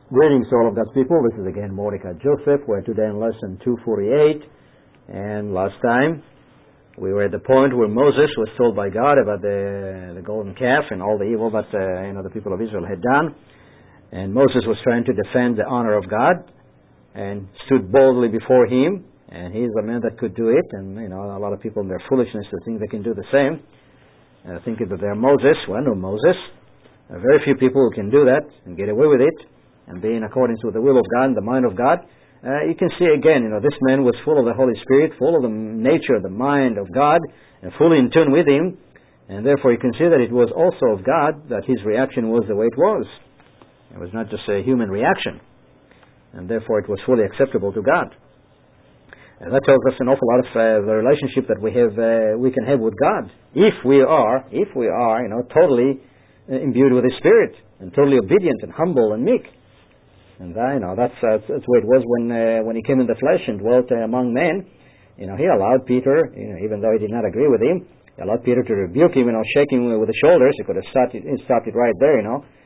Greetings to all of God's people. This is again Mordecai Joseph. We're today in lesson 248. And last time we were at the point where Moses was told by God about the golden calf and all the evil that the people of Israel had done. And Moses was trying to defend the honor of God and stood boldly before him. And he's the man that could do it. And a lot of people in their foolishness think they can do the same. Thinking that they're Moses. Well, no Moses. Very few people who can do that and get away with it and be in accordance with the will of God and the mind of God. You can see again, this man was full of the Holy Spirit, full of the nature, the mind of God, and fully in tune with Him. And therefore you can see that it was also of God that his reaction was the way it was. It was not just a human reaction. And therefore it was fully acceptable to God. And that tells us an awful lot of the relationship that we can have with God. If we are, totally imbued with His Spirit, and totally obedient and humble and meek. And that's the way it was when He came in the flesh and dwelt among men. He allowed Peter, even though he did not agree with him, he allowed Peter to rebuke him, shake him with the shoulders. He could have stopped it right there,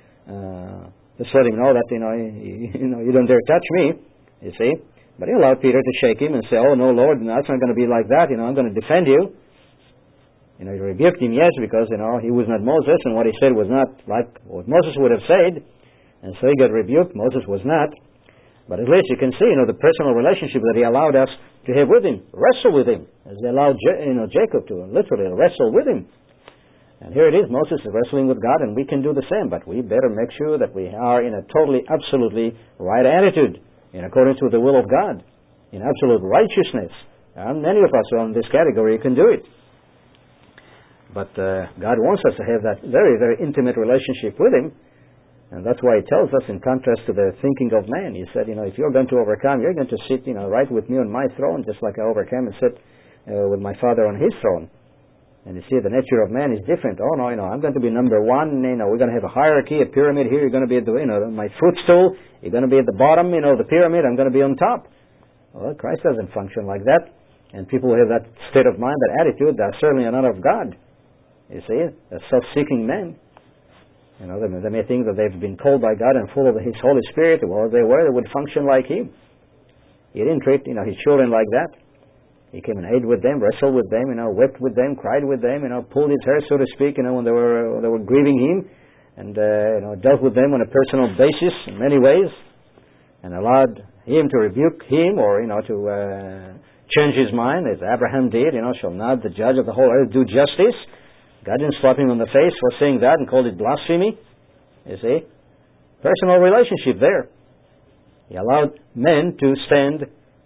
just let him know that you don't dare touch me, you see. But he allowed Peter to shake him and say, "Oh no, Lord, that's not going to be like that. I'm going to defend you." He rebuked him, yes, because he was not Moses, and what he said was not like what Moses would have said. And so he got rebuked. Moses was not. But at least you can see, the personal relationship that he allowed us to have with him, wrestle with him, as he allowed Jacob to literally wrestle with him. And here it is, Moses is wrestling with God, and we can do the same. But we better make sure that we are in a totally, absolutely right attitude, in accordance with the will of God, in absolute righteousness. And many of us are in this category who can do it. But God wants us to have that very, very intimate relationship with Him. And that's why He tells us, in contrast to the thinking of man, He said, if you're going to overcome, you're going to sit, right with me on my throne, just like I overcame and sit with my Father on His throne. And you see, the nature of man is different. Oh, no, I'm going to be number one. We're going to have a hierarchy, a pyramid here. You're going to be at the, my footstool. You're going to be at the bottom, the pyramid. I'm going to be on top. Well, Christ doesn't function like that. And people who have that state of mind, that attitude, they're certainly not of God. You see, they're self-seeking men. They may think that they've been called by God and full of His Holy Spirit. Well, if they were, they would function like Him. He didn't treat, His children like that. He came and ate with them, wrestled with them, wept with them, cried with them, pulled his hair, so to speak, when they were grieving Him, and dealt with them on a personal basis in many ways, and allowed Him to rebuke him or to change his mind, as Abraham did. Shall not the judge of the whole earth do justice? God didn't slap him on the face for saying that and called it blasphemy. You see? Personal relationship there. He allowed men to stand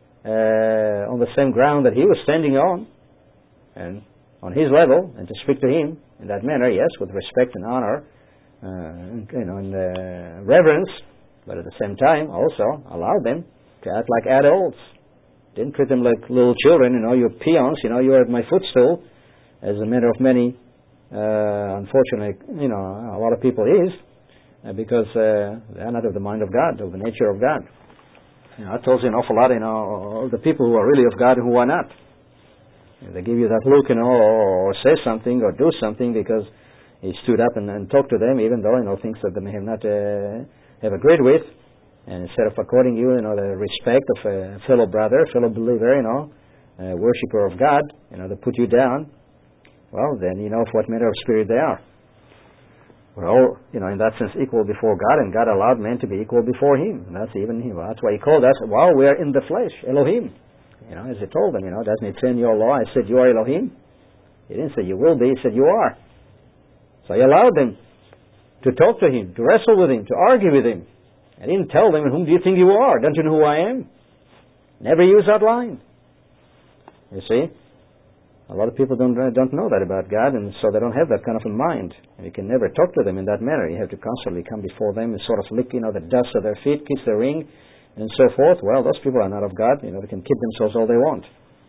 on the same ground that he was standing on, and on his level, and to speak to him in that manner, yes, with respect and honor, and reverence, but at the same time also allowed them to act like adults. Didn't treat them like little children, you're peons, you're at my footstool, as a matter of many unfortunately, a lot of people is, because they're not of the mind of God, of the nature of God. That tells you an awful lot, of the people who are really of God and who are not. They give you that look, or say something, or do something because he stood up and talked to them, even though, things that they may have not have agreed with, and instead of according you, the respect of a fellow brother, fellow believer, a worshipper of God, they put you down. Well, then you know of what manner of spirit they are. We're all, in that sense, equal before God, and God allowed men to be equal before Him. And that's even Him. That's why He called us, while we are in the flesh, Elohim. As He told them, doesn't it say in your law, I said you are Elohim? He didn't say you will be, He said you are. So He allowed them to talk to Him, to wrestle with Him, to argue with Him. I didn't tell them, whom do you think you are? Don't you know who I am? Never use that line. You see? A lot of people don't know that about God, and so they don't have that kind of a mind. And you can never talk to them in that manner. You have to constantly come before them and sort of lick, the dust of their feet, kiss their ring, and so forth. Well, those people are not of God. They can keep themselves all they want.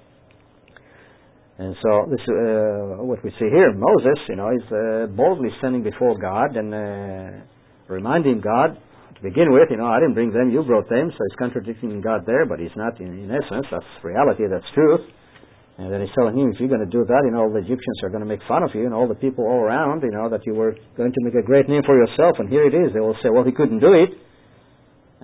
And so this what we see here. Moses, is boldly standing before God and reminding God to begin with. I didn't bring them, you brought them. So he's contradicting God there, but he's not in essence. That's reality. That's truth. And then he's telling him, if you're going to do that, all the Egyptians are going to make fun of you, and all the people all around, that you were going to make a great name for yourself. And here it is. They will say, well, he couldn't do it.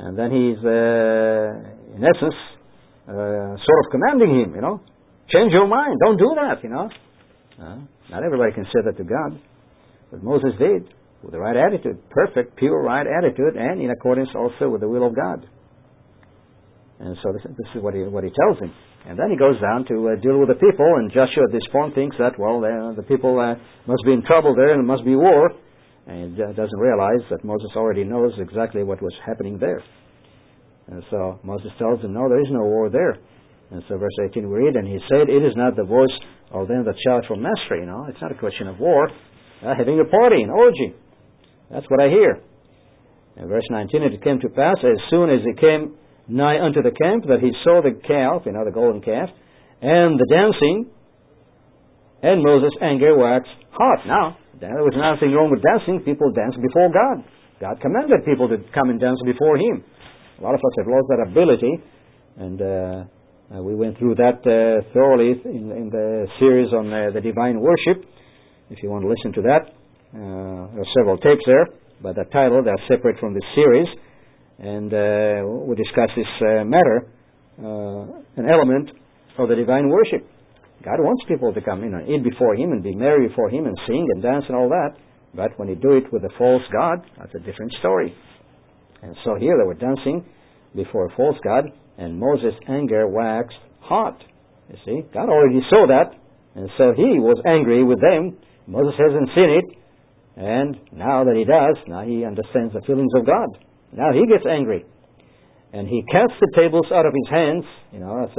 And then he's, in essence, sort of commanding him, change your mind, don't do that, Not everybody can say that to God, but Moses did, with the right attitude, perfect, pure, right attitude, and in accordance also with the will of God. And so this is what he tells him. And then he goes down to deal with the people, and Joshua at this point thinks that, the people must be in trouble there, and it must be war, and he doesn't realize that Moses already knows exactly what was happening there. And so Moses tells him, no, there is no war there. And so verse 18 we read, and he said, it is not the voice of them that shout for mastery. It's not a question of war. Having a party, an orgy. That's what I hear. And verse 19, it came to pass, as soon as he came nigh unto the camp, that he saw the calf, the golden calf, and the dancing, and Moses' anger waxed hot. Now, there was nothing wrong with dancing. People dance before God. God commanded people to come and dance before Him. A lot of us have lost that ability, and we went through that thoroughly in the series on the divine worship. If you want to listen to that, there are several tapes there, but the title, they're separate from this series, and we discuss this matter, an element of the divine worship. God wants people to come in and eat before Him and be merry before Him and sing and dance and all that, but when you do it with a false God, that's a different story. And so here they were dancing before a false God, and Moses' anger waxed hot. You see, God already saw that, and so He was angry with them. Moses hasn't seen it, and now that he does, now he understands the feelings of God. Now he gets angry, and he cast the tables out of his hands. That's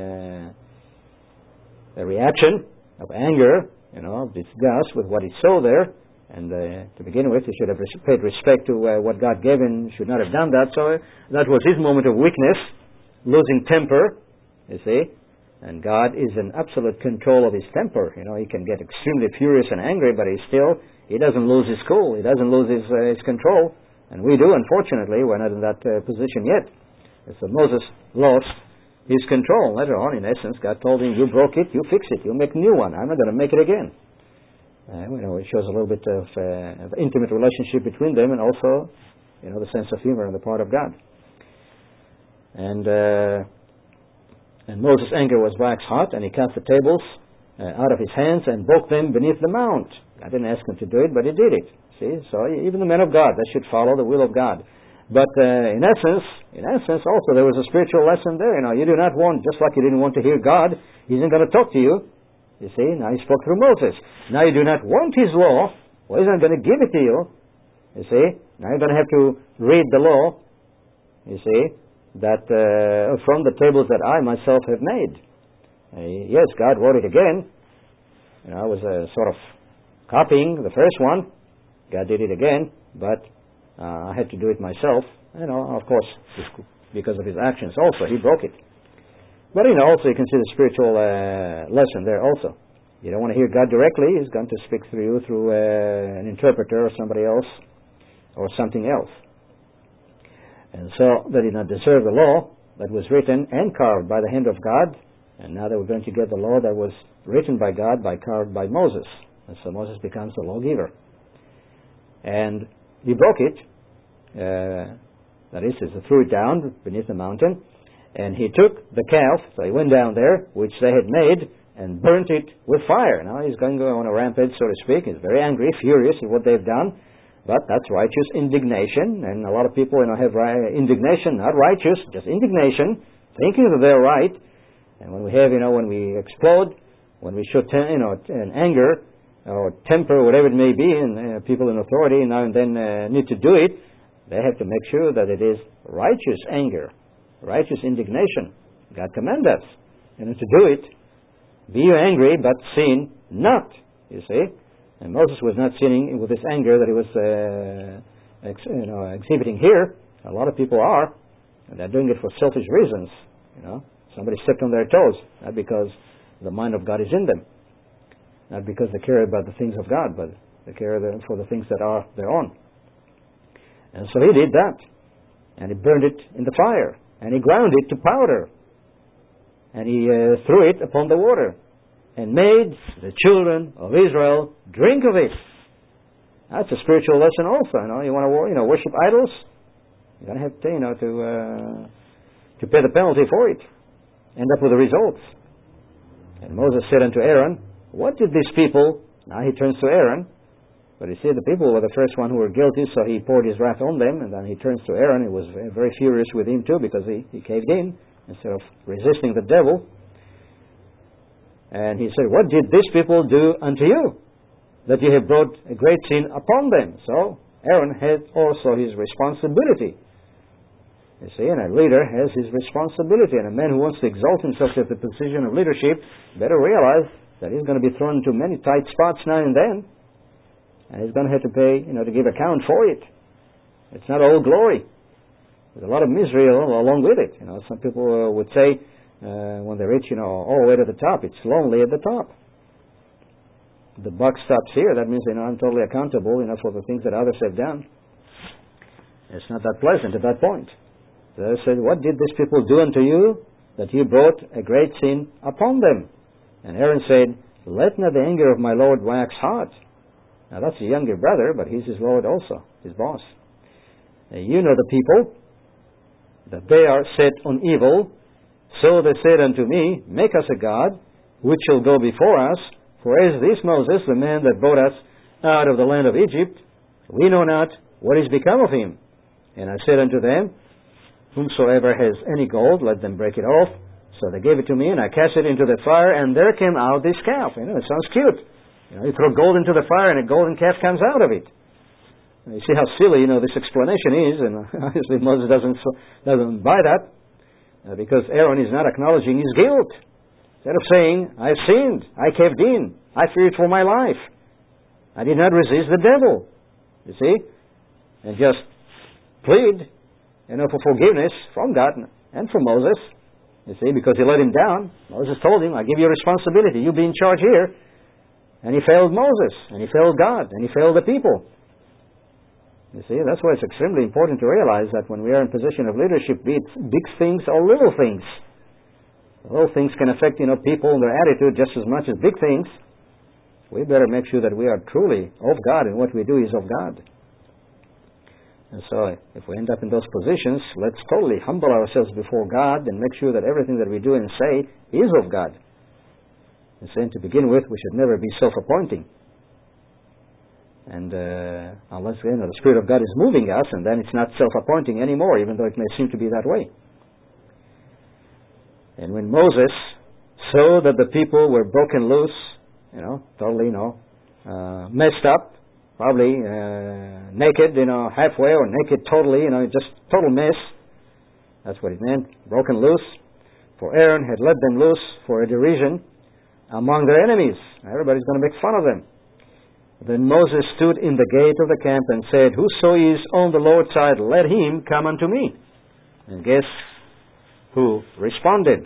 a reaction of anger, of disgust with what he saw there. And to begin with, he should have paid respect to what God gave him, should not have done that. So that was his moment of weakness, losing temper, you see. And God is in absolute control of his temper. He can get extremely furious and angry, but he doesn't lose his cool. He doesn't lose his control. And we do, unfortunately. We're not in that position yet. And so Moses lost his control. Later on, in essence, God told him, you broke it, you fix it, you make a new one. I'm not going to make it again. It shows a little bit of intimate relationship between them, and also, the sense of humor on the part of God. And Moses' anger was waxed hot, and he cast the tables out of his hands and broke them beneath the mount. I didn't ask him to do it, but he did it. See, so even the men of God, they should follow the will of God. But in essence, also there was a spiritual lesson there. You do not want, just like you didn't want to hear God, He isn't going to talk to you. You see, now He spoke through Moses. Now you do not want His law. Well, He's not going to give it to you. You see, now you're going to have to read the law. You see, that from the tables that I myself have made. Yes, God wrote it again. I was sort of copying the first one. God did it again, but I had to do it myself. Of course, because of His actions also. He broke it. But, also you can see the spiritual lesson there also. You don't want to hear God directly. He's going to speak through you through an interpreter or somebody else or something else. And so they did not deserve the law that was written and carved by the hand of God. And now they were going to get the law that was written by God, carved by Moses. And so Moses becomes the lawgiver. And he broke it. That is, he threw it down beneath the mountain. And he took the calf, so he went down there, which they had made, and burnt it with fire. Now he's going to go on a rampage, so to speak. He's very angry, furious at what they've done. But that's righteous indignation. And a lot of people have indignation, not righteous, just indignation, thinking that they're right. And when we have, when we explode, when we show, an anger or temper, whatever it may be, and people in authority now and then need to do it, they have to make sure that it is righteous anger, righteous indignation. God commands us, to do it. Be you angry, but sin not. You see, and Moses was not sinning with this anger that he was, exhibiting here. A lot of people are, and they're doing it for selfish reasons. Somebody stepped on their toes, not because the mind of God is in them, not because they care about the things of God, but they care for the things that are their own. And so he did that, and he burned it in the fire, and he ground it to powder, and he threw it upon the water, and made the children of Israel drink of it. That's a spiritual lesson also. You want to worship idols? You're going to have to pay the penalty for it. End up with the results. And Moses said unto Aaron, what did these people... Now he turns to Aaron, but you see the people were the first one who were guilty, so he poured his wrath on them, and then he turns to Aaron. He was very furious with him too, because he caved in instead of resisting the devil. And he said, what did these people do unto you, that you have brought a great sin upon them? So Aaron had also his responsibility. You see, and a leader has his responsibility, and a man who wants to exalt himself at the position of leadership better realize that he's going to be thrown into many tight spots now and then, and he's going to have to pay, to give account for it. It's not all glory. There's a lot of misery along with it. Some people would say when they reach, all the way to the top, it's lonely at the top. The buck stops here. That means I'm totally accountable, for the things that others have done. It's not that pleasant at that point. So they said, what did these people do unto you, that you brought a great sin upon them? And Aaron said, let not the anger of my Lord wax hot. Now that's a younger brother, but he's his Lord also, his boss. You know the people, that they are set on evil. So they said unto me, make us a God, which shall go before us. For as this Moses, the man that brought us out of the land of Egypt, we know not what is become of him. And I said unto them, whomsoever has any gold, let them break it off. So they gave it to me, and I cast it into the fire, and there came out this calf. It sounds cute. You throw gold into the fire, and a golden calf comes out of it. And you see how silly, this explanation is, and obviously Moses doesn't buy that, because Aaron is not acknowledging his guilt. Instead of saying, I've sinned, I caved in, I feared for my life, I did not resist the devil, you see, and just plead, for forgiveness from God and from Moses, you see, because he let him down. Moses told him, I give you a responsibility, you be in charge here. And he failed Moses, and he failed God, and he failed the people. You see, that's why it's extremely important to realize that when we are in position of leadership, be it big things or little things, little things can affect, people and their attitude just as much as big things. We better make sure that we are truly of God, and what we do is of God. And so, if we end up in those positions, let's totally humble ourselves before God and make sure that everything that we do and say is of God. And saying to begin with, we should never be self-appointing. And unless the Spirit of God is moving us, and then it's not self-appointing anymore, even though it may seem to be that way. And when Moses saw that the people were broken loose, totally, messed up, probably naked, halfway, or naked totally, just total mess. That's what it meant, broken loose. For Aaron had let them loose for a derision among their enemies. Everybody's going to make fun of them. Then Moses stood in the gate of the camp and said, whoso is on the Lord's side, let him come unto me. And guess who responded?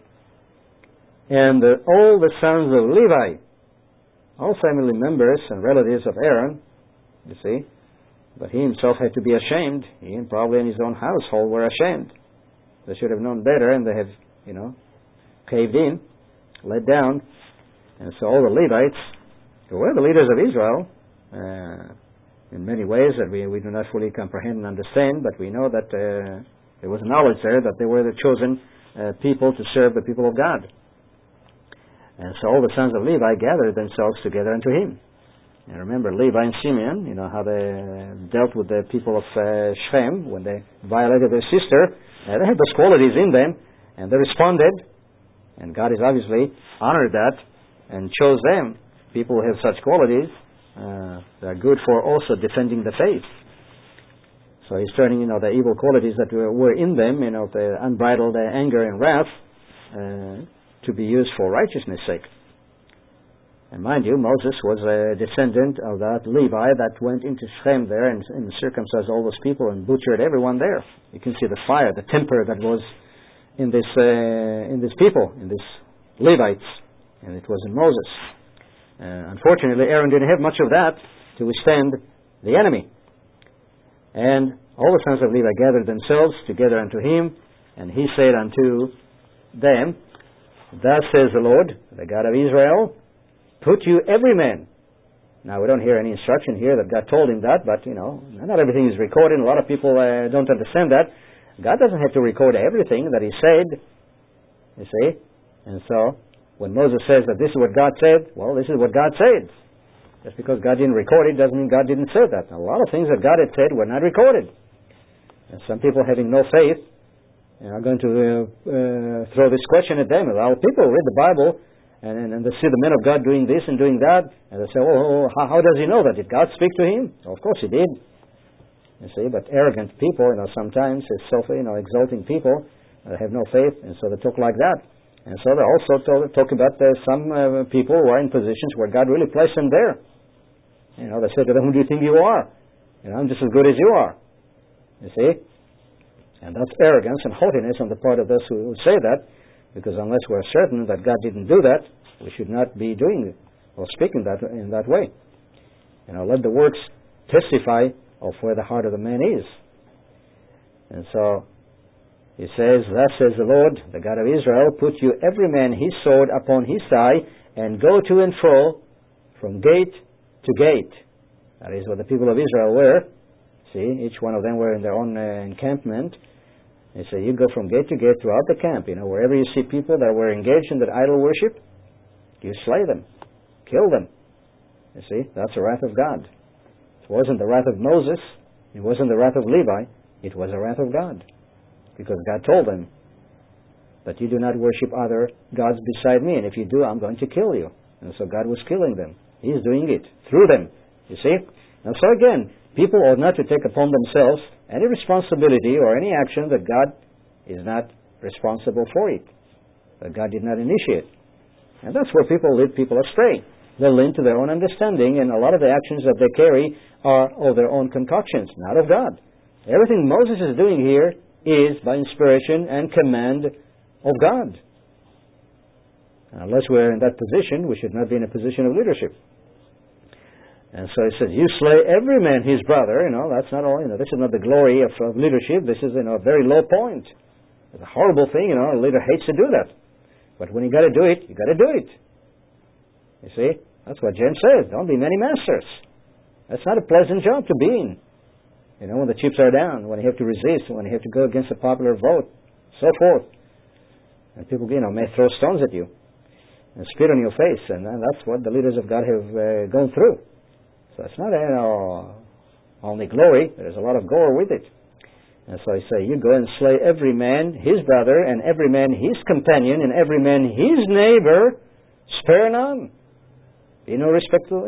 And all the sons of Levi, all family members and relatives of Aaron, you see, but he himself had to be ashamed. He and probably in his own household were ashamed. They should have known better, and they have, caved in, let down. And so all the Levites, who were the leaders of Israel, in many ways that we do not fully comprehend and understand, but we know that there was knowledge there that they were the chosen people to serve the people of God. And so all the sons of Levi gathered themselves together unto him. And remember, Levi and Simeon, how they dealt with the people of Shechem when they violated their sister. They had those qualities in them, and they responded. And God has obviously honored that and chose them. People who have such qualities, they are good for also defending the faith. So he's turning, the evil qualities that were in them, the unbridled anger and wrath, to be used for righteousness' sake. And mind you, Moses was a descendant of that Levi that went into Shechem there and circumcised all those people and butchered everyone there. You can see the fire, the temper that was in this people, in these Levites, and it was in Moses. Unfortunately, Aaron didn't have much of that to withstand the enemy. And all the sons of Levi gathered themselves together unto him, and he said unto them, Thus says the Lord, the God of Israel, put you every man Now, we don't hear any instruction here that God told him that, but, not everything is recorded. A lot of people don't understand that. God doesn't have to record everything that he said, you see. And so, when Moses says that this is what God said, well, this is what God said. Just because God didn't record it doesn't mean God didn't say that. A lot of things that God had said were not recorded. And some people having no faith are going to throw this question at them. Well, people read the Bible and they see the men of God doing this and doing that, and they say, how does he know that? Did God speak to him? Well, of course he did. You see, but arrogant people, sometimes exalting people have no faith, and so they talk like that. And so they also talk about some people who are in positions where God really placed them there. They say to them, who do you think you are? I'm just as good as you are. You see? And that's arrogance and haughtiness on the part of those who say that, because unless we're certain that God didn't do that, we should not be doing it or speaking that in that way. Let the works testify of where the heart of the man is. And so he says, thus says the Lord, the God of Israel, put you every man his sword upon his thigh, and go to and fro from gate to gate. That is what the people of Israel were. See, each one of them were in their own encampment. And so you go from gate to gate throughout the camp. Wherever you see people that were engaged in that idol worship, you slay them, kill them. You see, that's the wrath of God. It wasn't the wrath of Moses. It wasn't the wrath of Levi. It was the wrath of God. Because God told them that you do not worship other gods beside me. And if you do, I'm going to kill you. And so God was killing them. He's doing it through them. You see? And so again, people ought not to take upon themselves any responsibility or any action that God is not responsible for it, that God did not initiate. And that's where people lead people astray. They lean to their own understanding, and a lot of the actions that they carry are of their own concoctions, not of God. Everything Moses is doing here is by inspiration and command of God. And unless we're in that position, we should not be in a position of leadership. And so he says, you slay every man his brother. That's not all. This is not the glory of leadership. This is a very low point. It's a horrible thing. A leader hates to do that. But when you got to do it, you got to do it. You see, that's what James says. Don't be many masters. That's not a pleasant job to be in. When the chips are down, when you have to resist, when you have to go against the popular vote, so forth. And people, may throw stones at you and spit on your face, and that's what the leaders of God have gone through. So it's not only glory, there's a lot of gore with it. And so I say, you go and slay every man his brother, and every man his companion, and every man his neighbor, spare none. Be no respect for,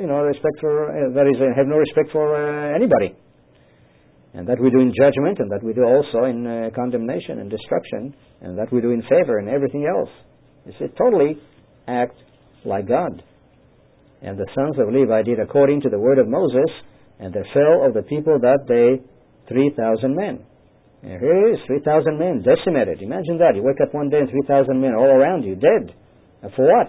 have no respect for anybody. And that we do in judgment, and that we do also in condemnation and destruction, and that we do in favor and everything else. You see, totally act like God. And the sons of Levi did according to the word of Moses, and there fell of the people that day 3,000 men. And here it is, 3,000 men decimated. Imagine that. You wake up one day and 3,000 men all around you, dead. And for what?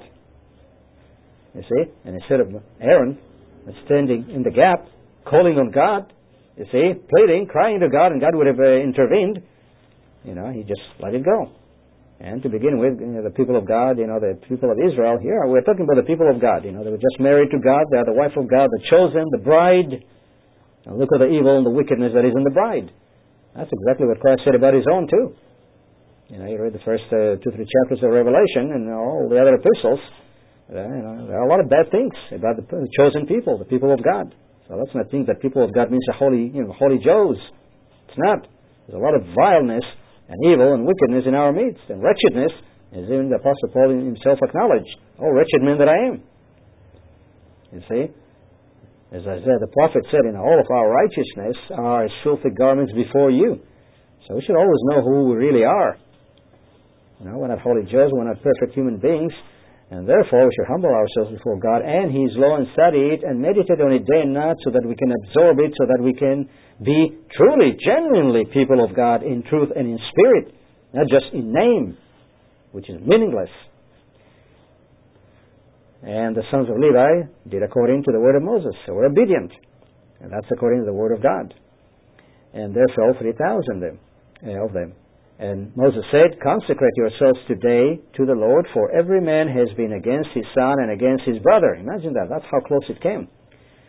You see? And instead of Aaron standing in the gap, calling on God, you see, pleading, crying to God, and God would have intervened, he just let it go. And to begin with, the people of God, the people of Israel, here we're talking about the people of God. They were just married to God, they are the wife of God, the chosen, the bride. Now look at the evil and the wickedness that is in the bride. That's exactly what Christ said about his own too. You read the first 2-3 chapters of Revelation and all the other epistles. There are a lot of bad things about the chosen people, the people of God. So let's not think that people of God means a holy Joes. It's not. There's a lot of vileness and evil and wickedness in our midst, and wretchedness, as even the Apostle Paul himself acknowledged. Oh, wretched man that I am. You see? As Isaiah the prophet said, all of our righteousness are as filthy garments before you. So we should always know who we really are. We're not holy Joes, we're not perfect human beings, and therefore we should humble ourselves before God and His law and study it and meditate on it day and night so that we can absorb it, so that we can be truly, genuinely people of God in truth and in spirit, not just in name, which is meaningless. And the sons of Levi did according to the word of Moses. They were obedient. And that's according to the word of God. And there fell 3,000 of them. And Moses said, consecrate yourselves today to the Lord, for every man has been against his son and against his brother. Imagine that. That's how close it came.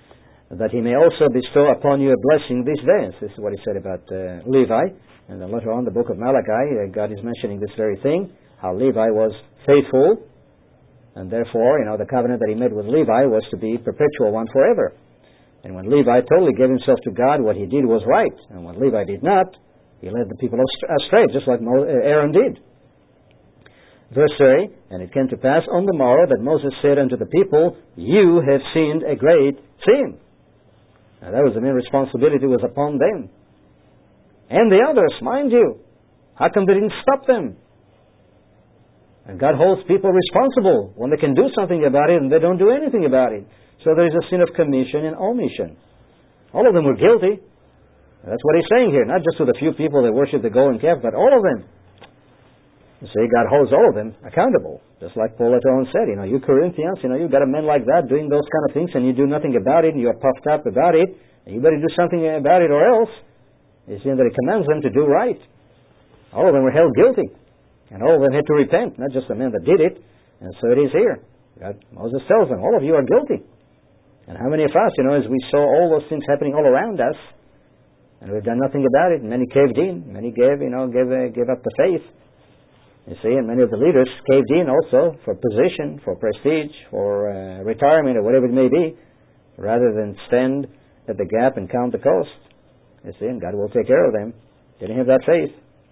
that he may also bestow upon you a blessing this day. This is what he said about Levi. And then later on, the book of Malachi, God is mentioning this very thing, how Levi was faithful, and therefore, the covenant that he made with Levi was to be perpetual one forever. And when Levi totally gave himself to God, what he did was right. And when Levi did not, he led the people astray, just like Aaron did. Verse 30, and it came to pass on the morrow that Moses said unto the people, you have sinned a great sin. Now that was the main responsibility was upon them. And the others, mind you. How come they didn't stop them? And God holds people responsible when they can do something about it and they don't do anything about it. So there is a sin of commission and omission. All of them were guilty. That's what he's saying here. Not just to the few people that worship the golden calf, but all of them. You see, God holds all of them accountable. Just like Paul later on said, you Corinthians, you've got a man like that doing those kind of things and you do nothing about it and you're puffed up about it. And you better do something about it or else. You see that he commands them to do right. All of them were held guilty. And all of them had to repent, not just the man that did it. And so it is here. Moses tells them, all of you are guilty. And how many of us, as we saw all those things happening all around us, and we've done nothing about it, many caved in, many gave up the faith. You see, and many of the leaders caved in also for position, for prestige, for retirement, or whatever it may be, rather than stand at the gap and count the cost. You see, and God will take care of them. Didn't have that faith.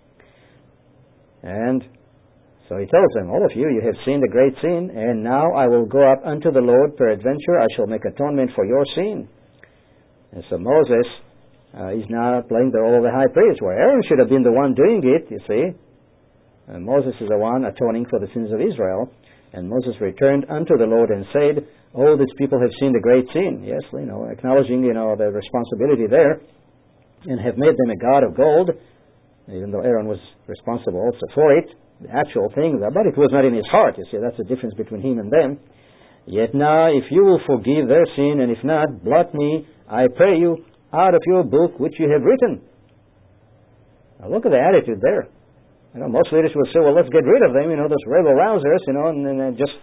And so he tells them, all of you, you have sinned a great sin, and now I will go up unto the Lord, peradventure I shall make atonement for your sin. And so Moses is now playing the role of the high priest, where Aaron should have been the one doing it, you see. And Moses is the one atoning for the sins of Israel. And Moses returned unto the Lord and said, oh, these people have sinned a great sin. Yes, acknowledging, the responsibility there, and have made them a god of gold, even though Aaron was responsible also for it, the actual thing, but it was not in his heart. You see, that's the difference between him and them. Yet now, if you will forgive their sin, and if not, blot me, I pray you, out of your book which you have written. Now look at the attitude there. Most leaders will say, well, let's get rid of them, those rebel rousers, and then just,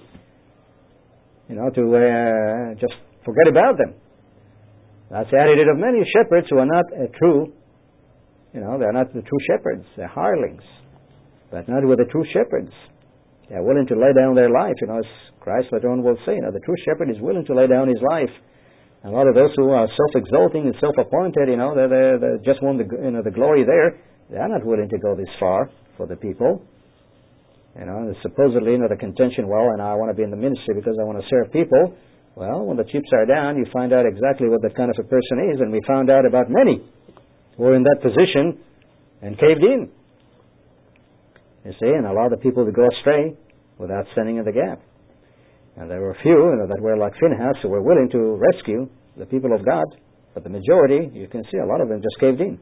just forget about them. That's the attitude of many shepherds who are not true. They're not the true shepherds. They're hirelings. But not with the true shepherds. They're willing to lay down their life. As Christ later on will say, the true shepherd is willing to lay down his life. And a lot of those who are self-exalting and self-appointed, they just want the glory there. They're not willing to go this far for the people. Supposedly, the contention, I want to be in the ministry because I want to serve people. Well, when the chips are down, you find out exactly what that kind of a person is, and we found out about many who were in that position and caved in. You see, and allowed the people to go astray without standing in the gap. And there were a few, that were like Phinehas, who were willing to rescue the people of God, but the majority, you can see, a lot of them just caved in.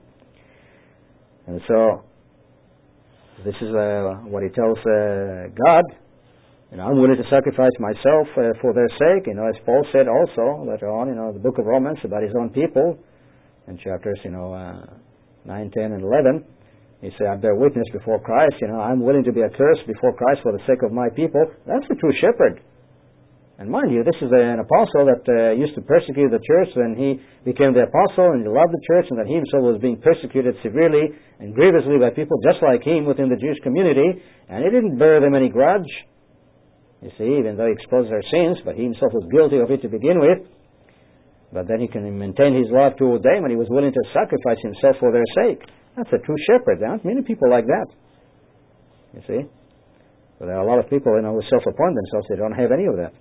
And so, this is what he tells God. I'm willing to sacrifice myself for their sake. As Paul said also later on, the book of Romans about his own people, in chapters, 9, 10, and 11. He said, I bear witness before Christ. I'm willing to be accursed before Christ for the sake of my people. That's the true shepherd. And mind you, this is an apostle that used to persecute the church. Then he became the apostle and he loved the church, and that he himself was being persecuted severely and grievously by people just like him within the Jewish community. And he didn't bear them any grudge. You see, even though he exposed their sins, but he himself was guilty of it to begin with. But then he can maintain his love toward them, and he was willing to sacrifice himself for their sake. That's a true shepherd. There aren't many people like that. You see? But there are a lot of people, who self-appoint themselves. They don't have any of that.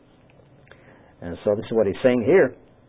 And so this is what he's saying here.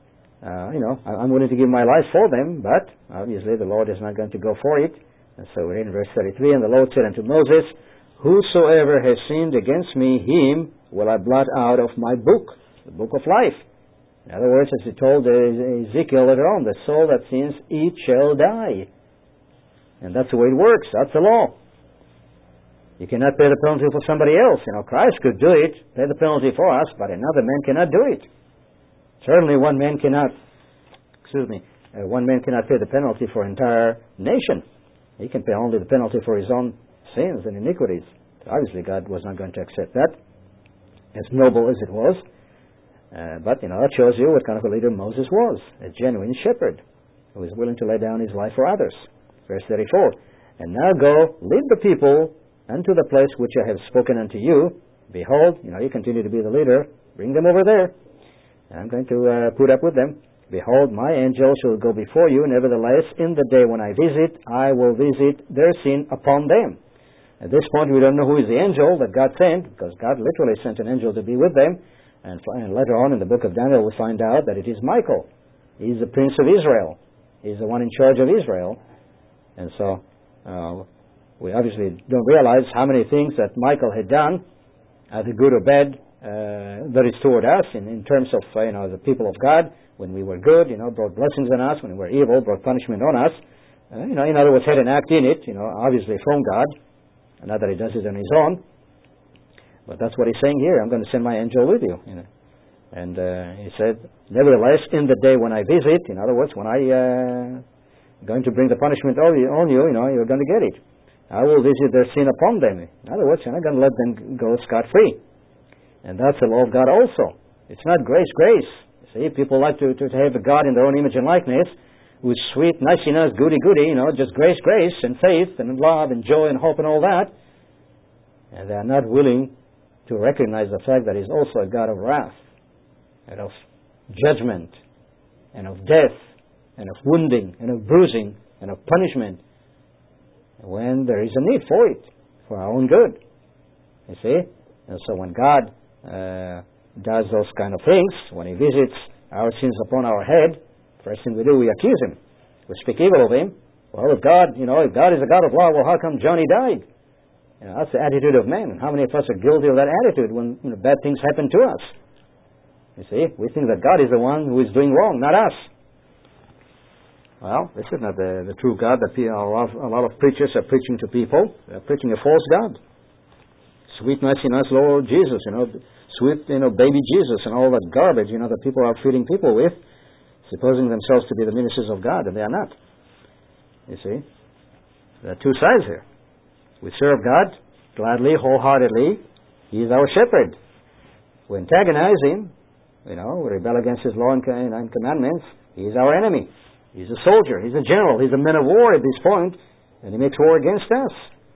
I'm willing to give my life for them, but obviously the Lord is not going to go for it. And so we're in verse 33, and the Lord said unto Moses, whosoever has sinned against me, him will I blot out of my book, the book of life. In other words, as he told Ezekiel later on, the soul that sins, it shall die. And that's the way it works. That's the law. You cannot pay the penalty for somebody else. Christ could do it, pay the penalty for us, but another man cannot do it. Certainly one man cannot pay the penalty for an entire nation. He can pay only the penalty for his own sins and iniquities. Obviously God was not going to accept that, as noble as it was. But, that shows you what kind of a leader Moses was, a genuine shepherd who was willing to lay down his life for others. Verse 34, and now go, lead the people unto the place which I have spoken unto you. Behold, you continue to be the leader, bring them over there. And I'm going to put up with them. Behold, my angel shall go before you. Nevertheless, in the day when I visit, I will visit their sin upon them. At this point, we don't know who is the angel that God sent, because God literally sent an angel to be with them. And later on in the book of Daniel, we find out that it is Michael. He's the prince of Israel. He's the one in charge of Israel. And so, we obviously don't realize how many things that Michael had done, either good or bad, that is toward us in terms of, the people of God. When we were good, brought blessings on us. When we were evil, brought punishment on us. In other words, had an act in it, obviously from God. Not that he does it on his own. But that's what he's saying here. I'm going to send my angel with you. And he said, nevertheless, in the day when I visit, in other words, when I going to bring the punishment on you, you're going to get it. I will visit their sin upon them. In other words, you're not going to let them go scot-free. And that's the law of God also. It's not grace. See, people like to have a God in their own image and likeness, with sweet, niceness, goody-goody, just grace, and faith, and love, and joy, and hope, and all that. And they are not willing to recognize the fact that He's also a God of wrath, and of judgment, and of death, and of wounding, and of bruising, and of punishment, when there is a need for it, for our own good. You see? And so when God does those kind of things, when He visits our sins upon our head, first thing we do, we accuse Him. We speak evil of Him. Well, if God is a God of law, well, how come Johnny died? That's the attitude of man. And how many of us are guilty of that attitude when bad things happen to us? You see, we think that God is the one who is doing wrong, not us. Well, this is not the true God that a lot of preachers are preaching to people. They're preaching a false God. Sweet, nice Lord Jesus, sweet, baby Jesus, and all that garbage, that people are feeding people with, supposing themselves to be the ministers of God, and they are not. You see? There are two sides here. We serve God gladly, wholeheartedly. He is our shepherd. We antagonize Him. We rebel against His law and commandments. He is our enemy. He's a soldier. He's a general. He's a man of war at this point, and He makes war against us.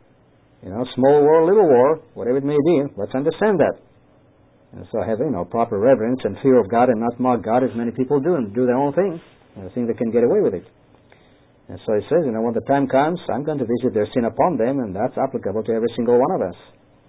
Small war, little war, whatever it may be. Let's understand that. And so have, proper reverence and fear of God and not mock God as many people do and do their own thing. And they think they can get away with it. And so He says, when the time comes, I'm going to visit their sin upon them, and that's applicable to every single one of us.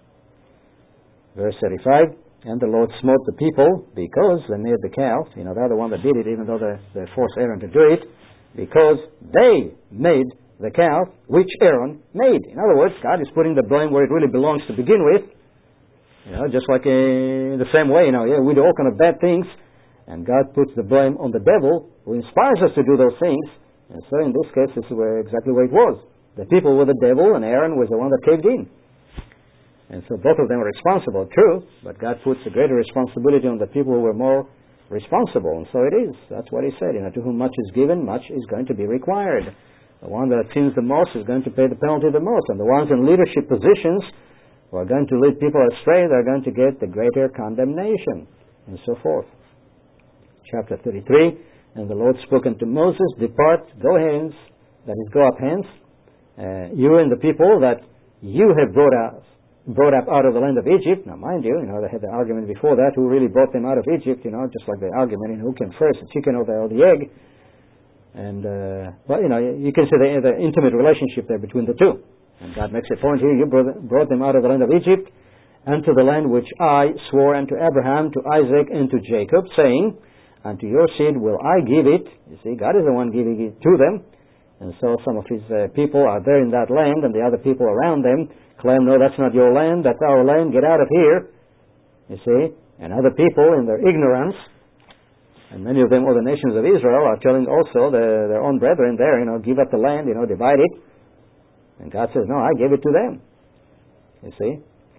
Verse 35, and the Lord smote the people because they made the calf. They're the one that did it, even though they forced Aaron to do it, because they made the calf which Aaron made. In other words, God is putting the blame where it really belongs to begin with. Just like in the same way, we do all kind of bad things, and God puts the blame on the devil, who inspires us to do those things. And so in this case, this is exactly where it was. The people were the devil, and Aaron was the one that caved in. And so both of them were responsible, true, but God puts a greater responsibility on the people who were more responsible. And so it is. That's what He said. To whom much is given, much is going to be required. The one that sins the most is going to pay the penalty the most. And the ones in leadership positions who are going to lead people astray, they're going to get the greater condemnation, and so forth. Chapter 33, and the Lord spoke unto Moses, depart, go hence, that is, go up hence, you and the people that you have brought up out of the land of Egypt. Now, mind you, they had the argument before that, who really brought them out of Egypt, just like the argument, who came first, the chicken or the egg. And, you can see the intimate relationship there between the two. And God makes a point here, you brought them out of the land of Egypt, unto the land which I swore unto Abraham, to Isaac, and to Jacob, saying, unto your seed will I give it. You see, God is the one giving it to them. And so some of His people are there in that land, and the other people around them claim, no, that's not your land, that's our land, get out of here. You see, and other people in their ignorance, and many of them, other nations of Israel, are telling also their own brethren there, give up the land, divide it. And God says, no, I gave it to them. You see?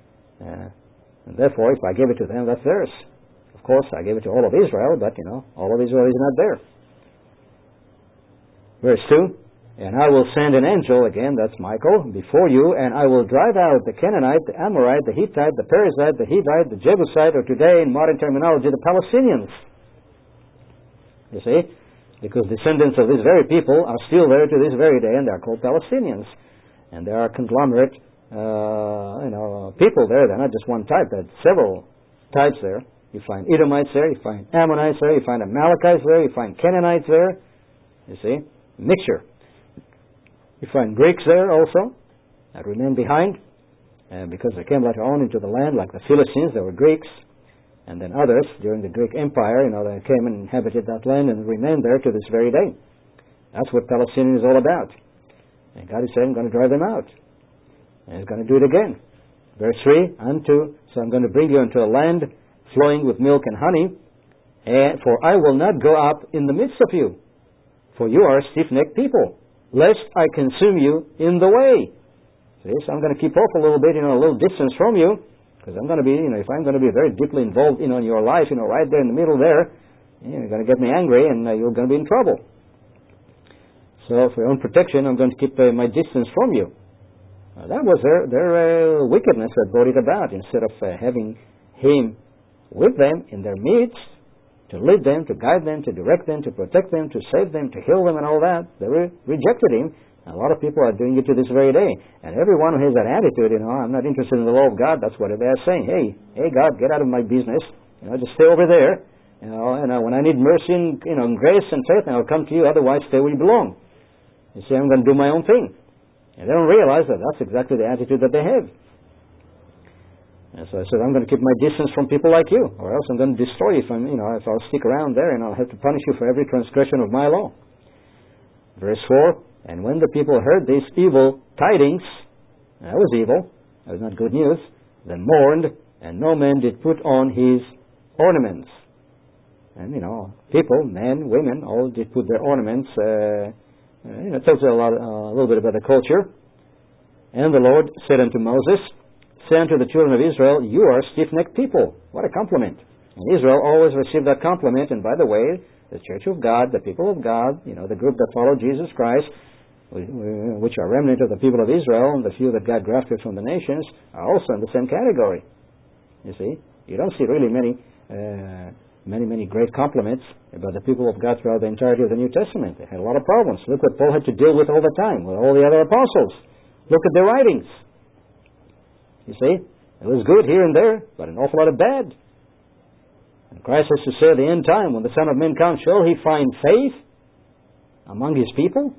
And therefore, if I gave it to them, that's theirs. Of course, I gave it to all of Israel, but, all of Israel is not there. Verse 2, And I will send an angel," again, that's Michael, "before you, and I will drive out the Canaanite, the Amorite, the Hittite, the Perizzite, the Hivite, the Jebusite," or today, in modern terminology, the Palestinians. You see? Because descendants of these very people are still there to this very day, and they are called Palestinians. And there are conglomerate people there. They're not just one type. There are several types there. You find Edomites there, you find Ammonites there, you find Amalekites there, you find Canaanites there. You see? Mixture. You find Greeks there also that remain behind because they came later on into the land, like the Philistines. They were Greeks. And then others during the Greek Empire, they came and inhabited that land and remained there to this very day. That's what Palestine is all about. And God is saying, "I'm going to drive them out." And He's going to do it again. Verse 3, "So I'm going to bring you into a land flowing with milk and honey, for I will not go up in the midst of you, for you are a stiff-necked people, lest I consume you in the way." See, so I'm going to keep off a little bit, a little distance from you, because I'm going to be, if I'm going to be very deeply involved, in your life, right there in the middle there, you're going to get me angry and you're going to be in trouble. So for your own protection, I'm going to keep my distance from you. That was their wickedness that brought it about. Instead of having Him with them in their midst, to lead them, to guide them, to direct them, to protect them, to save them, to heal them and all that, they rejected Him. A lot of people are doing it to this very day. And everyone who has that attitude, I'm not interested in the law of God, that's what they're saying. Hey God, get out of my business. Just stay over there. And when I need mercy and grace and faith, I'll come to you. Otherwise, stay where you belong. You see, I'm going to do my own thing. And they don't realize that that's exactly the attitude that they have. And so I said, I'm going to keep my distance from people like you, or else I'm going to destroy you if I'll stick around there, and I'll have to punish you for every transgression of my law. Verse 4, "And when the people heard these evil tidings," that was evil, that was not good news, "then mourned, and no man did put on his ornaments." And, people, men, women, all did put their ornaments. It tells you a little bit about the culture. "And the Lord said unto Moses, Say unto the children of Israel, you are stiff-necked people." What a compliment. And Israel always received that compliment. And by the way, the Church of God, the people of God, the group that follow Jesus Christ, which are remnant of the people of Israel, and the few that got grafted from the nations, are also in the same category. You see? You don't see really many great compliments about the people of God throughout the entirety of the New Testament. They had a lot of problems. Look what Paul had to deal with all the time, with all the other apostles. Look at their writings. You see? It was good here and there, but an awful lot of bad. And Christ has to say at the end time, when the Son of Man comes, shall He find faith among His people?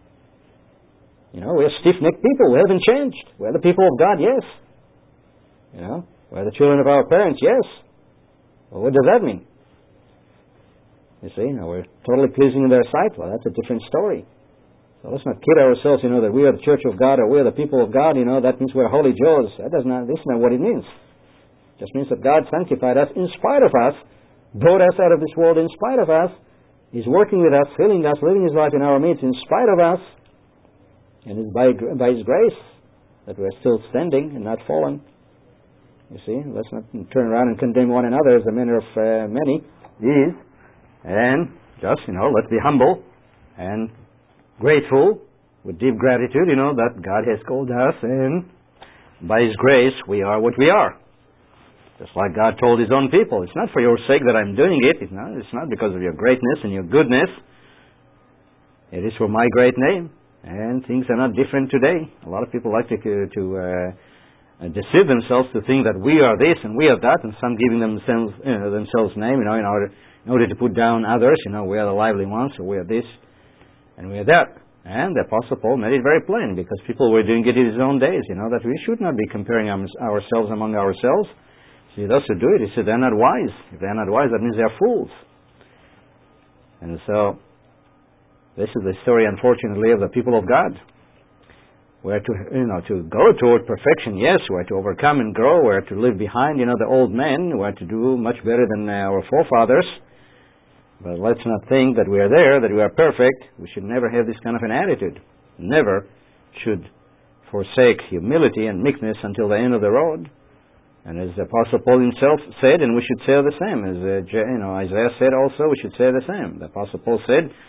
We're stiff-necked people. We haven't changed. We're the people of God, yes. We're the children of our parents, yes. Well, what does that mean? You see, we're totally pleasing in their sight. Well, that's a different story. So let's not kid ourselves, that we are the Church of God or we are the people of God, that means we're holy Joes. This is not what it means. It just means that God sanctified us in spite of us, brought us out of this world in spite of us. He's working with us, healing us, living His life in our midst in spite of us. And it's by His grace that we're still standing and not fallen. You see, let's not turn around and condemn one another as the manner of many is. And just, let's be humble and grateful with deep gratitude, that God has called us, and by His grace we are what we are. Just like God told His own people, it's not for your sake that I'm doing it. It's not because of your greatness and your goodness. It is for my great name. And things are not different today. A lot of people like to deceive themselves to think that we are this and we are that, and some giving themselves name, in order to put down others. We are the lively ones, so we are this and we are that. And the Apostle Paul made it very plain, because people were doing it in his own days, that we should not be comparing ourselves among ourselves. See, those who do it, he said, they're not wise. If they're not wise, that means they're fools. And so, this is the story, unfortunately, of the people of God. We're to go toward perfection, yes. We're to overcome and grow. We're to live behind, the old men. We're to do much better than our forefathers. But let's not think that we are there, that we are perfect. We should never have this kind of an attitude. Never should forsake humility and meekness until the end of the road. And as the Apostle Paul himself said, and we should say the same, as Isaiah said also, we should say the same. The Apostle Paul said,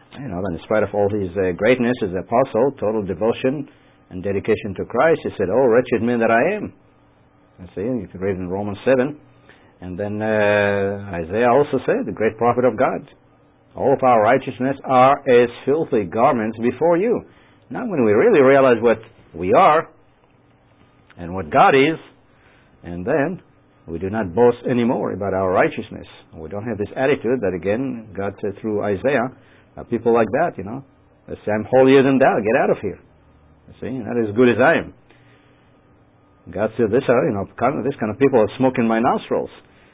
Then in spite of all his greatness as an apostle, total devotion and dedication to Christ, he said, "Oh, wretched man that I am." You see, you can read in Romans 7. And then Isaiah also said, the great prophet of God, "All of our righteousness are as filthy garments before you." Now, when we really realize what we are and what God is, and then we do not boast anymore about our righteousness. We don't have this attitude that, again, God said through Isaiah, people like that, they say, "I'm holier than thou, get out of here." You see, not as good as I am. God said, this kind of people are smoke in my nostrils.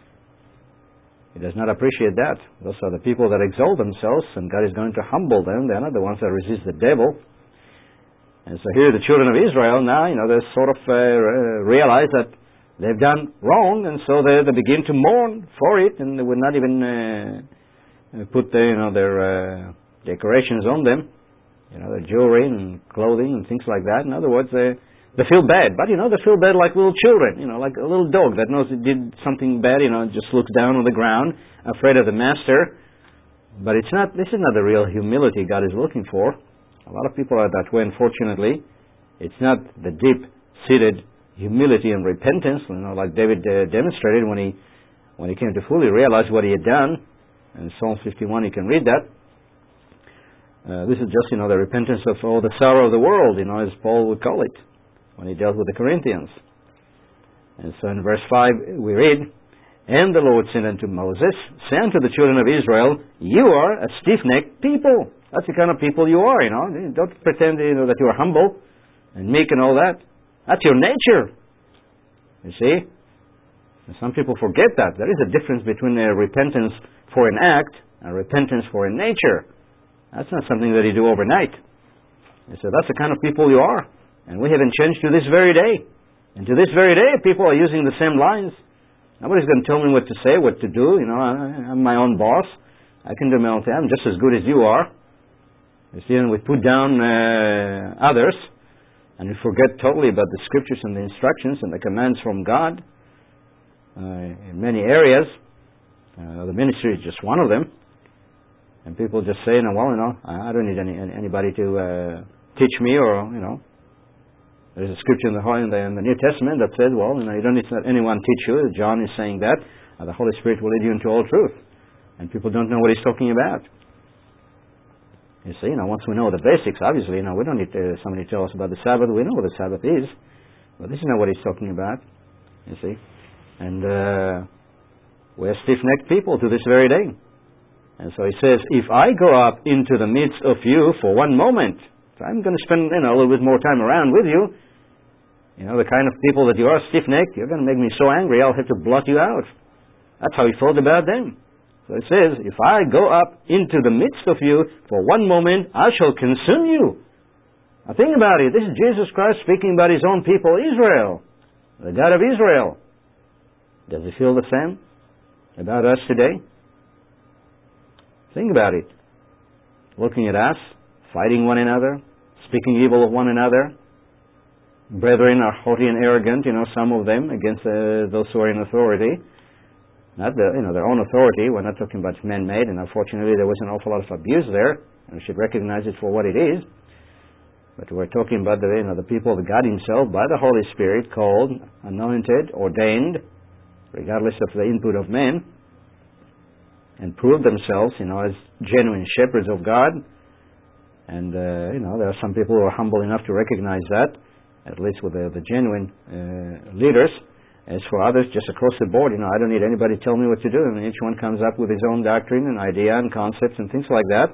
He does not appreciate that. Those are the people that exalt themselves, and God is going to humble them. They're not the ones that resist the devil. And so here the children of Israel now, they sort of realize that they've done wrong, and so they begin to mourn for it, and they would not even put their decorations on them, their jewelry and clothing and things like that. In other words, they feel bad, but they feel bad like little children, like a little dog that knows it did something bad, just looks down on the ground, afraid of the master. But this is not the real humility God is looking for. A lot of people are that way, unfortunately. It's not the deep-seated humility and repentance, like David demonstrated when he came to fully realize what he had done. In Psalm 51, you can read that. This is just, the repentance of all the sorrow of the world, as Paul would call it, when he dealt with the Corinthians. And so in verse 5 we read, "And the Lord said unto Moses, say unto the children of Israel, you are a stiff-necked people." That's the kind of people you are, Don't pretend, that you are humble and meek and all that. That's your nature. You see? And some people forget that. There is a difference between a repentance for an act and repentance for a nature. That's not something that you do overnight. And so that's the kind of people you are. And we haven't changed to this very day. And to this very day, people are using the same lines. Nobody's going to tell me what to say, what to do. I'm my own boss. I can do my own thing. I'm just as good as you are. You see, and we put down others, and we forget totally about the scriptures and the instructions and the commands from God. In many areas, the ministry is just one of them. And people just say, I don't need anybody to teach me, or, there's a scripture in the New Testament that says, you don't need to let anyone teach you. John is saying that. The Holy Spirit will lead you into all truth. And people don't know what he's talking about. You see, once we know the basics, obviously, we don't need somebody to tell us about the Sabbath. We know what the Sabbath is. But this is not what he's talking about. You see. And we're stiff-necked people to this very day. And so he says, if I go up into the midst of you for one moment, so I'm going to spend a little bit more time around with you, the kind of people that you are, stiff-necked, you're going to make me so angry I'll have to blot you out. That's how he thought about them. So it says, if I go up into the midst of you for one moment, I shall consume you. Now think about it. This is Jesus Christ speaking about his own people, Israel, the God of Israel. Does he feel the same about us today? Think about it. Looking at us, fighting one another, speaking evil of one another. Brethren are haughty and arrogant, some of them, against those who are in authority. Not their own authority. We're not talking about man-made, and unfortunately there was an awful lot of abuse there, and we should recognize it for what it is. But we're talking about the people of God himself, by the Holy Spirit, called, anointed, ordained, regardless of the input of men, and prove themselves, as genuine shepherds of God. And, there are some people who are humble enough to recognize that, at least with the genuine leaders. As for others, just across the board, I don't need anybody to tell me what to do. And each one comes up with his own doctrine and idea and concepts and things like that.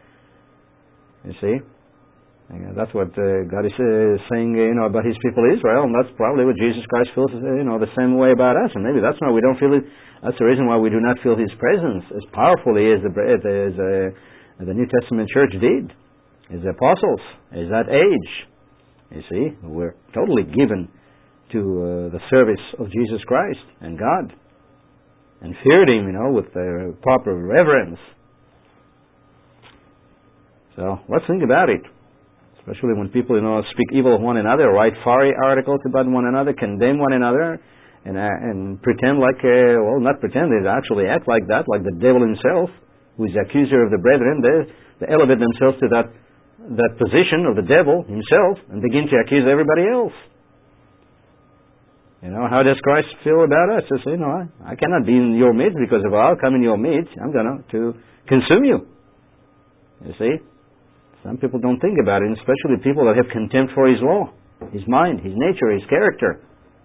You see? And that's what God is saying, about his people Israel. And that's probably what Jesus Christ feels, the same way about us. And maybe that's why we don't feel it. That's the reason why we do not feel his presence as powerfully as the New Testament church did, as the apostles, as that age. You see? We're totally given to the service of Jesus Christ and God, and feared him, with proper reverence. So let's think about it, especially when people, speak evil of one another, write fiery articles about one another, condemn one another, and pretend like, not pretend, they actually act like that, like the devil himself, who is the accuser of the brethren. they elevate themselves to that position of the devil himself and begin to accuse everybody else. How does Christ feel about us? He says, I cannot be in your midst, because if I'll come in your midst, I'm going to consume you. You see? Some people don't think about it, especially people that have contempt for His law, His mind, His nature, His character.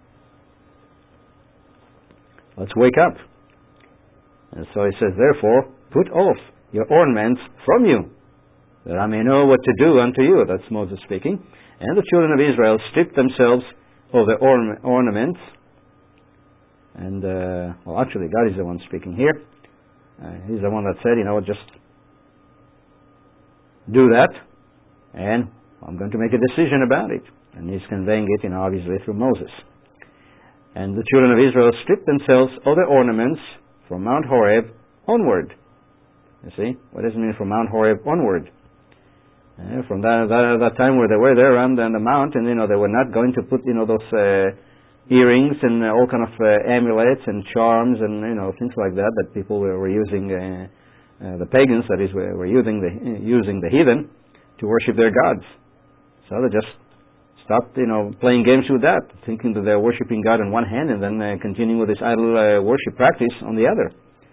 Let's wake up. And so He says, therefore, put off your ornaments from you, that I may know what to do unto you. That's Moses speaking. And the children of Israel stripped themselves of their ornaments. And, actually, God is the one speaking here. He's the one that said, just do that, and I'm going to make a decision about it. And He's conveying it, obviously, through Moses. And the children of Israel stripped themselves of their ornaments from Mount Horeb onward. You see? What does it mean from Mount Horeb onward? From that time where they were there around the mount, and they were not going to put those earrings and all kind of amulets and charms and things like that people were using, the pagans, that is, were using the heathen to worship their gods. So they just stopped playing games with that, thinking that they're worshiping God on one hand and then continuing with this idol worship practice on the other.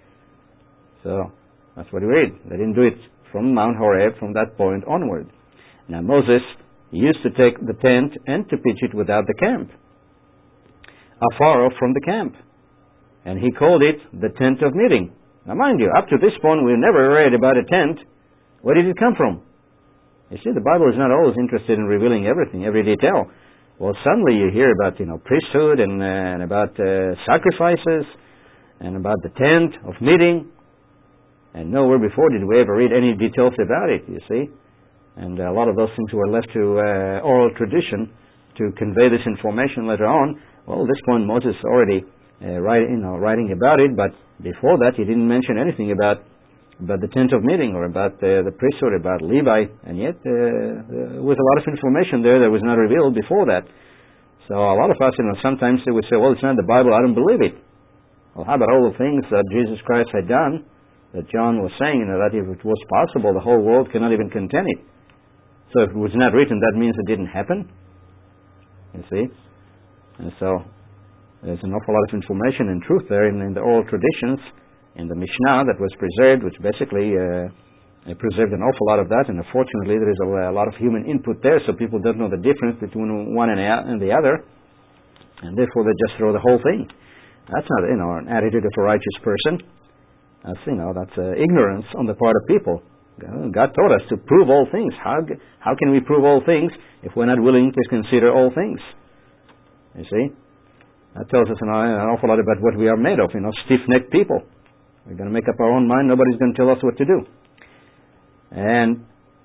So that's what we read. They didn't do it from Mount Horeb, from that point onward. Now Moses used to take the tent and to pitch it without the camp, afar off from the camp. And he called it the tent of meeting. Now mind you, up to this point we've never read about a tent. Where did it come from? You see, the Bible is not always interested in revealing everything, every detail. Well, suddenly you hear about priesthood and about sacrifices and about the tent of meeting. And nowhere before did we ever read any details about it, you see. And a lot of those things were left to oral tradition to convey this information later on. Well, at this point Moses already writing about it, but before that he didn't mention anything about the tent of meeting or about the priesthood, about Levi, and yet there was a lot of information there that was not revealed before that. So a lot of us, sometimes they would say, well, it's not the Bible, I don't believe it. Well, how about all the things that Jesus Christ had done, that John was saying, that if it was possible, the whole world cannot even contain it. So if it was not written, that means it didn't happen. You see? And so there's an awful lot of information and truth there in the oral traditions, in the Mishnah that was preserved, which basically preserved an awful lot of that. And unfortunately, there is a lot of human input there, so people don't know the difference between one and the other, and therefore they just throw the whole thing. That's not an attitude of a righteous person. That's ignorance on the part of people. God taught us to prove all things. How can we prove all things if we're not willing to consider all things? You see? That tells us an awful lot about what we are made of, stiff-necked people. We're going to make up our own mind. Nobody's going to tell us what to do. And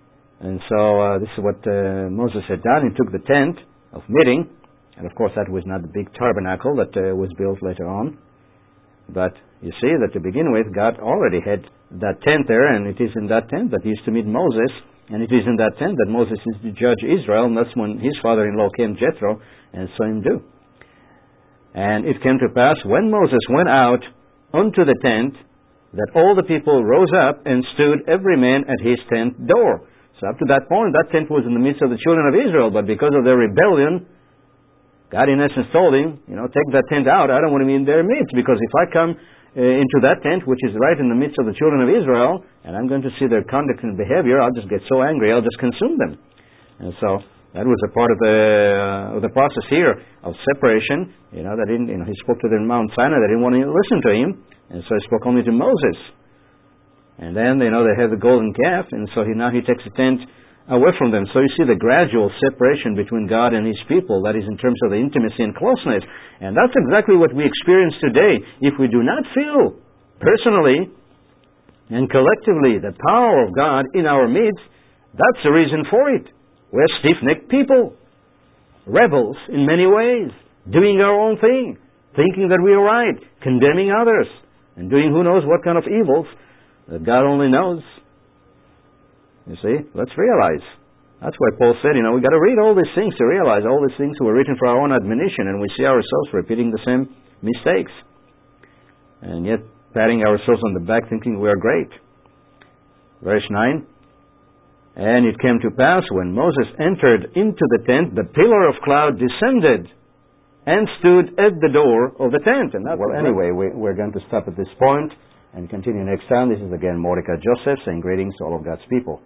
so this is what Moses had done. He took the tent of meeting, and of course that was not the big tabernacle that was built later on. But you see that to begin with, God already had that tent there, and it is in that tent that He used to meet Moses, and it is in that tent that Moses is to judge Israel, and that's when his father-in-law came, Jethro, and saw him do. And it came to pass, when Moses went out unto the tent, that all the people rose up and stood every man at his tent door. So up to that point, that tent was in the midst of the children of Israel, but because of their rebellion, God in essence told him, take that tent out. I don't want to be in their midst, because if I come into that tent, which is right in the midst of the children of Israel, and I'm going to see their conduct and behavior, I'll just get so angry, I'll just consume them. And so that was a part of the process here of separation. He spoke to them in Mount Sinai. They didn't want to listen to him, and so he spoke only to Moses. And then they have the golden calf, and so now he takes the tent away from them. So you see the gradual separation between God and His people, that is in terms of the intimacy and closeness. And that's exactly what we experience today. If we do not feel personally and collectively the power of God in our midst, that's the reason for it. We're stiff-necked people, rebels in many ways, doing our own thing, thinking that we are right, condemning others, and doing who knows what kind of evils that God only knows. You see, let's realize. That's why Paul said, we've got to read all these things to realize all these things were written for our own admonition, and we see ourselves repeating the same mistakes. And yet, patting ourselves on the back thinking we are great. Verse 9, And it came to pass, when Moses entered into the tent, the pillar of cloud descended and stood at the door of the tent. And well, anyway, we're going to stop at this point and continue next time. This is again Mordecai Joseph saying greetings to all of God's people.